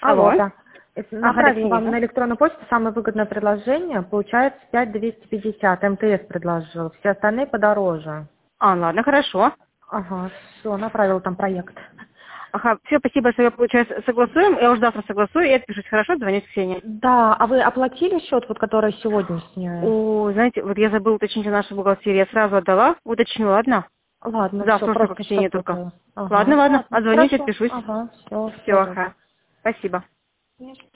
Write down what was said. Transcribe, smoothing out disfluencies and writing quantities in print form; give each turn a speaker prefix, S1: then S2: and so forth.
S1: Алло.
S2: Алло, да.
S1: Ага,
S2: Направили вам
S1: Ксения.
S2: на электронную почту самое выгодное предложение. Получается 5250. МТС предложил. Все остальные подороже.
S1: Ладно, хорошо.
S2: Ага, все, направил там проект.
S1: Ага, все, спасибо, что я, получается, согласуем. Я уже завтра согласую и отпишусь. Хорошо, звонить Ксении.
S2: Да, а вы оплатили счет, вот который сегодняшний?
S1: Знаете, вот я забыла уточнить у нашей бухгалтерии. Я сразу отдала, уточню, ладно?
S2: Ладно, все,
S1: Завтра уже только
S2: просто
S1: Ксения
S2: чтобы
S1: только.
S2: это... Ага,
S1: Ладно, ладно,
S2: ладно,
S1: отзвонюсь,
S2: хорошо.
S1: отпишусь.
S2: Ага, все,
S1: Все,
S2: все, добро.
S1: ага. Спасибо.